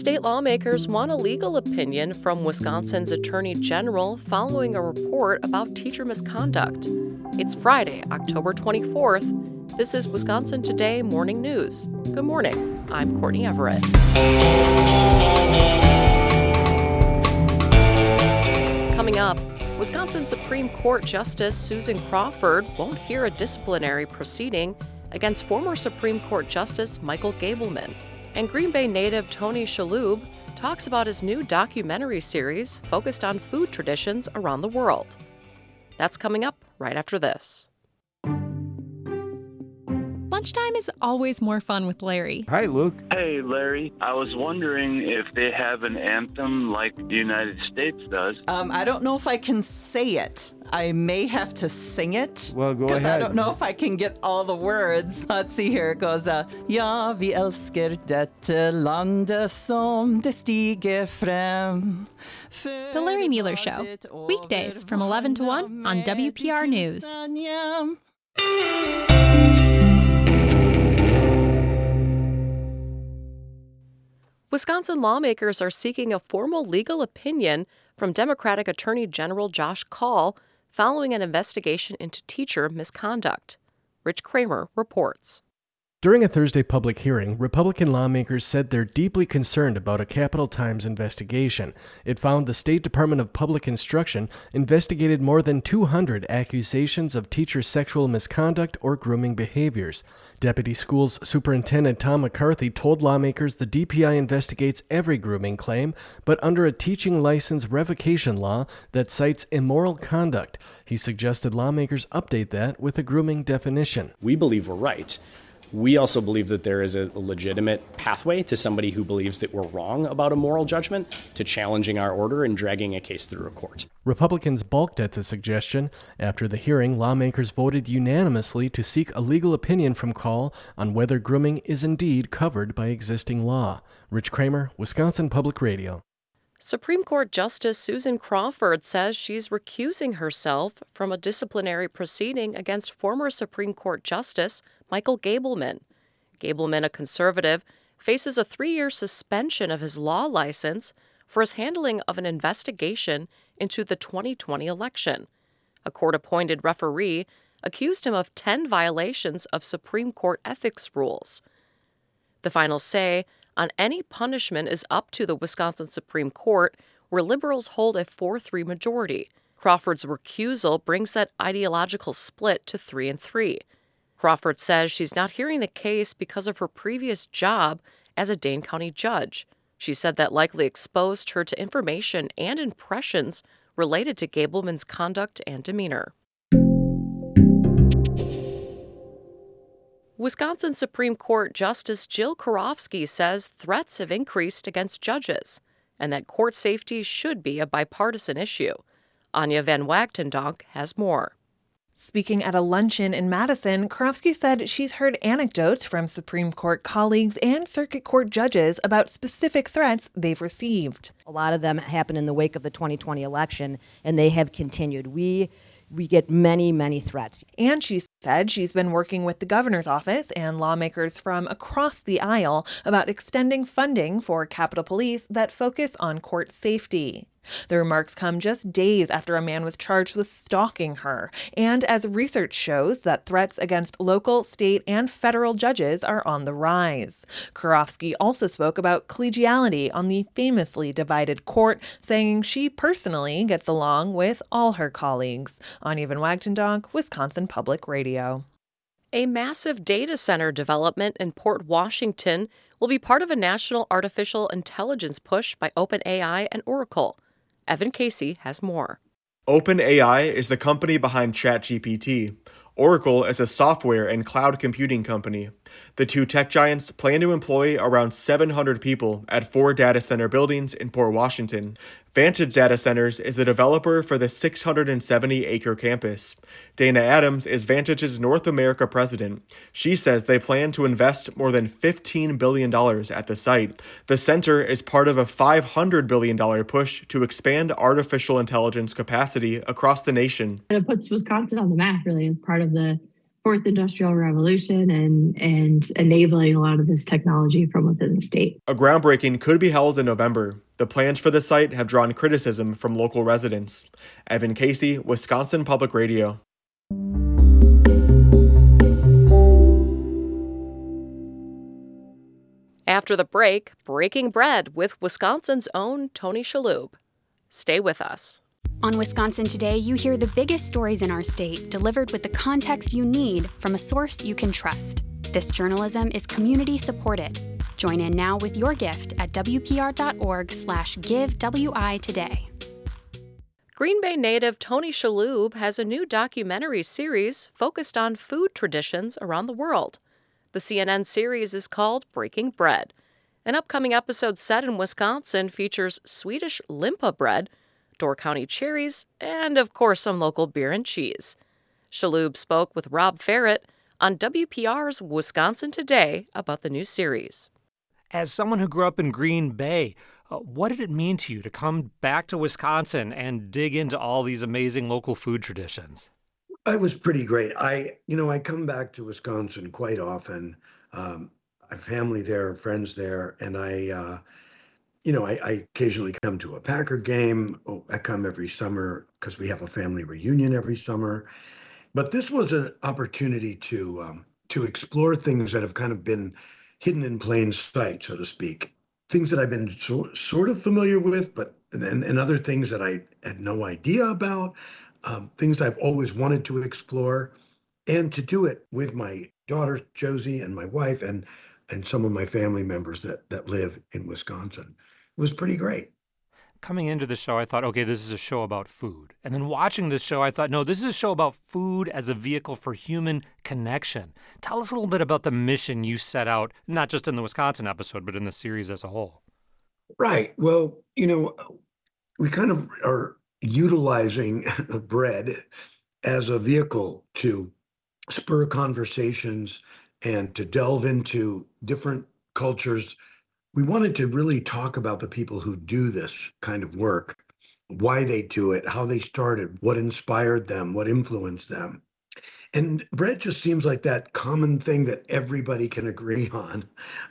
State lawmakers want a legal opinion from Wisconsin's Attorney General following a report about teacher misconduct. It's Friday, October 24th. This is Wisconsin Today Morning News. Good morning. I'm Courtney Everett. Coming up, Wisconsin Supreme Court Justice Susan Crawford won't hear a disciplinary proceeding against former Supreme Court Justice Michael Gableman. And Green Bay native Tony Shalhoub talks about his new documentary series focused on food traditions around the world. That's coming up right after this. Lunchtime is always more fun with Larry. Hi, Luke. Hey, Larry. I was wondering if they have an anthem like the United States does. I don't know if I can say it. I may have to sing it. Well, go ahead. Because I don't know if I can get all the words. Let's see here. It goes, Ja, vi älskar detta land som det stiger fram. The Larry Mueller Show, weekdays from 11 to 1 on WPR News. Wisconsin lawmakers are seeking a formal legal opinion from Democratic Attorney General Josh Kaul following an investigation into teacher misconduct. Rich Kramer reports. During a Thursday public hearing, Republican lawmakers said they're deeply concerned about a Capital Times investigation. It found the State Department of Public Instruction investigated more than 200 accusations of teacher sexual misconduct or grooming behaviors. Deputy Schools Superintendent Tom McCarthy told lawmakers the DPI investigates every grooming claim, but under a teaching license revocation law that cites immoral conduct. He suggested lawmakers update that with a grooming definition. We believe we're right. We also believe that there is a legitimate pathway to somebody who believes that we're wrong about a moral judgment to challenging our order and dragging a case through a court. Republicans balked at the suggestion. After the hearing, lawmakers voted unanimously to seek a legal opinion from Kaul on whether grooming is indeed covered by existing law. Rich Kramer, Wisconsin Public Radio. Supreme Court Justice Susan Crawford says she's recusing herself from a disciplinary proceeding against former Supreme Court Justice Michael Gableman. Gableman, a conservative, faces a 3-year suspension of his law license for his handling of an investigation into the 2020 election. A court-appointed referee accused him of 10 violations of Supreme Court ethics rules. The final say on any punishment is up to the Wisconsin Supreme Court, where liberals hold a 4-3 majority. Crawford's recusal brings that ideological split to 3-3. Crawford says she's not hearing the case because of her previous job as a Dane County judge. She said that likely exposed her to information and impressions related to Gableman's conduct and demeanor. Wisconsin Supreme Court Justice Jill Karofsky says threats have increased against judges and that court safety should be a bipartisan issue. Anya Van Wagtendonk has more. Speaking at a luncheon in Madison, Karofsky said she's heard anecdotes from Supreme Court colleagues and circuit court judges about specific threats they've received. A lot of them happened in the wake of the 2020 election, and they have continued. We get many, many threats. And she said she's been working with the governor's office and lawmakers from across the aisle about extending funding for Capitol Police that focus on court safety. The remarks come just days after a man was charged with stalking her, and as research shows that threats against local, state, and federal judges are on the rise. Karofsky also spoke about collegiality on the famously divided court, saying she personally gets along with all her colleagues. Anya Van Wagtendonk, Wisconsin Public Radio. A massive data center development in Port Washington will be part of a national artificial intelligence push by OpenAI and Oracle. Evan Casey has more. OpenAI is the company behind ChatGPT. Oracle is a software and cloud computing company. The two tech giants plan to employ around 700 people at 4 data center buildings in Port Washington. Vantage Data Centers is the developer for the 670-acre campus. Dana Adams is Vantage's North America president. She says they plan to invest more than $15 billion at the site. The center is part of a $500 billion push to expand artificial intelligence capacity across the nation. It puts Wisconsin on the map, really, as part of the fourth industrial revolution and enabling a lot of this technology from within the state. A groundbreaking could be held in November. The plans for the site have drawn criticism from local residents. Evan Casey, Wisconsin Public Radio. After the break, Breaking Bread with Wisconsin's own Tony Shalhoub. Stay with us. On Wisconsin Today, you hear the biggest stories in our state delivered with the context you need from a source you can trust. This journalism is community supported. Join in now with your gift at wpr.org/giveWI today. Green Bay native Tony Shalhoub has a new documentary series focused on food traditions around the world. The CNN series is called Breaking Bread. An upcoming episode set in Wisconsin features Swedish limpa bread, Door County cherries, and, of course, some local beer and cheese. Shalhoub spoke with Rob Ferret on WPR's Wisconsin Today about the new series. As someone who grew up in Green Bay, what did it mean to you to come back to Wisconsin and dig into all these amazing local food traditions? It was pretty great. I come back to Wisconsin quite often. I have family there, friends there, and I occasionally come to a Packer game. I come every summer because we have a family reunion every summer. But this was an opportunity to explore things that have kind of been hidden in plain sight, so to speak. Things that I've been sort of familiar with, but and other things that I had no idea about. Things I've always wanted to explore, and to do it with my daughter, Josie, and my wife, and some of my family members that live in Wisconsin. It was pretty great. Coming into the show, I thought, okay, this is a show about food. And then watching this show, I thought, no, this is a show about food as a vehicle for human connection. Tell us a little bit about the mission you set out, not just in the Wisconsin episode, but in the series as a whole. Right. Well, we kind of are utilizing bread as a vehicle to spur conversations and to delve into different cultures. We wanted to really talk about the people who do this kind of work, why they do it, how they started, what inspired them, what influenced them. And bread just seems like that common thing that everybody can agree on.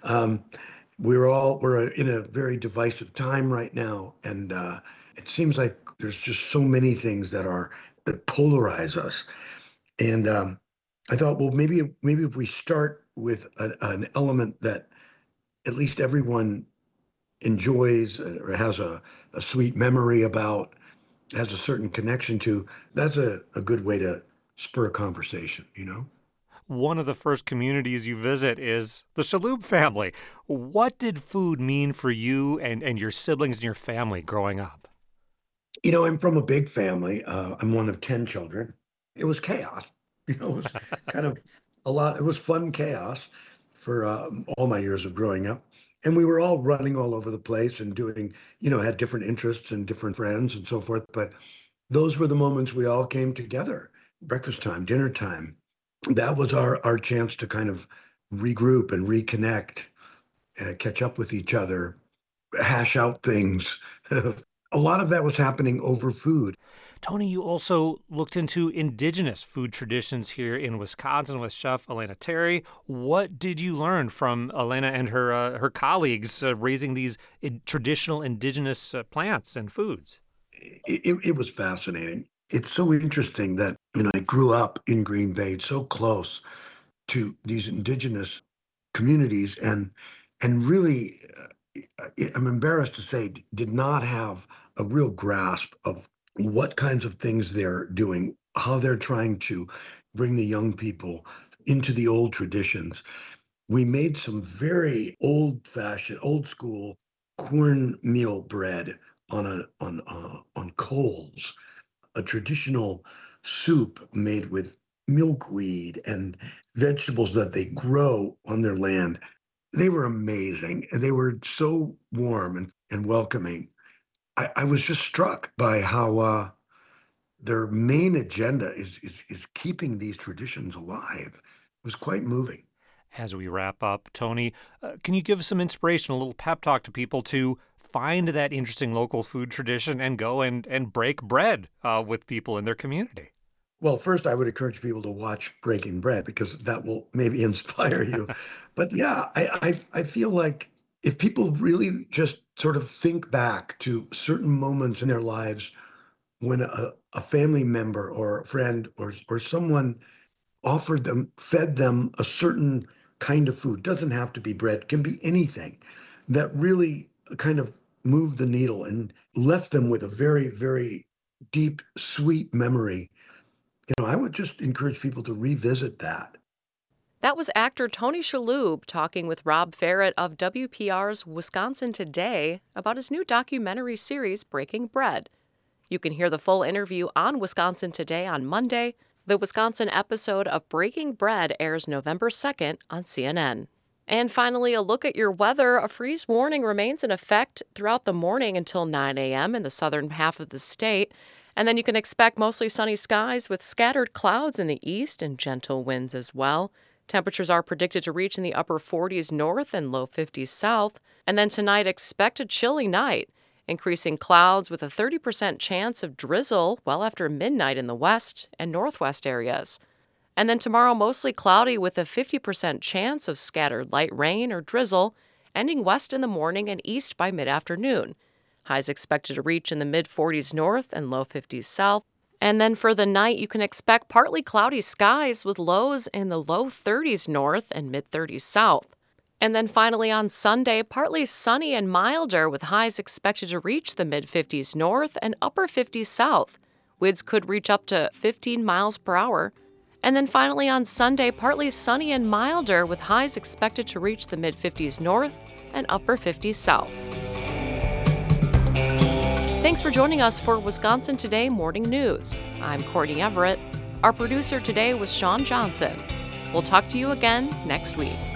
We're in a very divisive time right now, and it seems like there's just so many things that polarize us. And I thought, well, maybe if we start with an element that at least everyone enjoys or has a sweet memory about, has a certain connection to, that's a good way to spur a conversation, One of the first communities you visit is the Shalhoub family. What did food mean for you and your siblings and your family growing up? I'm from a big family. I'm one of 10 children. It was chaos. It was kind of a lot. It was fun chaos for all my years of growing up. And we were all running all over the place and doing, had different interests and different friends and so forth. But those were the moments we all came together. Breakfast time, dinner time. That was our chance to kind of regroup and reconnect, catch up with each other, hash out things. A lot of that was happening over food. Tony, you also looked into indigenous food traditions here in Wisconsin with Chef Elena Terry. What did you learn from Elena and her colleagues raising these traditional indigenous plants and foods? It was fascinating. It's so interesting that I grew up in Green Bay, so close to these indigenous communities, and really, I'm embarrassed to say, did not have a real grasp of what kinds of things they're doing, how they're trying to bring the young people into the old traditions. We made some very old-fashioned, old-school cornmeal bread on coals, a traditional soup made with milkweed and vegetables that they grow on their land. They were amazing, and they were so warm and welcoming. I was just struck by how their main agenda is keeping these traditions alive. It was quite moving. As we wrap up, Tony, can you give us some inspiration, a little pep talk to people to find that interesting local food tradition and go and break bread with people in their community? Well, first, I would encourage people to watch Breaking Bread because that will maybe inspire you. But yeah, I feel like if people really just sort of think back to certain moments in their lives when a family member or a friend or someone fed them a certain kind of food, doesn't have to be bread, can be anything, that really kind of moved the needle and left them with a very, very deep, sweet memory. I would just encourage people to revisit that. That was actor Tony Shalhoub talking with Rob Ferret of WPR's Wisconsin Today about his new documentary series, Breaking Bread. You can hear the full interview on Wisconsin Today on Monday. The Wisconsin episode of Breaking Bread airs November 2nd on CNN. And finally, a look at your weather. A freeze warning remains in effect throughout the morning until 9 a.m. in the southern half of the state. And then you can expect mostly sunny skies with scattered clouds in the east and gentle winds as well. Temperatures are predicted to reach in the upper 40s north and low 50s south. And then tonight, expect a chilly night. Increasing clouds with a 30% chance of drizzle well after midnight in the west and northwest areas. And then tomorrow, mostly cloudy with a 50% chance of scattered light rain or drizzle, ending west in the morning and east by mid-afternoon. Highs expected to reach in the mid-40s north and low 50s south. And then for the night, you can expect partly cloudy skies with lows in the low 30s north and mid-30s south. And then finally on Sunday, partly sunny and milder with highs expected to reach the mid-50s north and upper 50s south. Winds could reach up to 15 miles per hour. And then finally on Sunday, partly sunny and milder with highs expected to reach the mid-50s north and upper 50s south. Thanks for joining us for Wisconsin Today Morning News. I'm Courtney Everett. Our producer today was Sean Johnson. We'll talk to you again next week.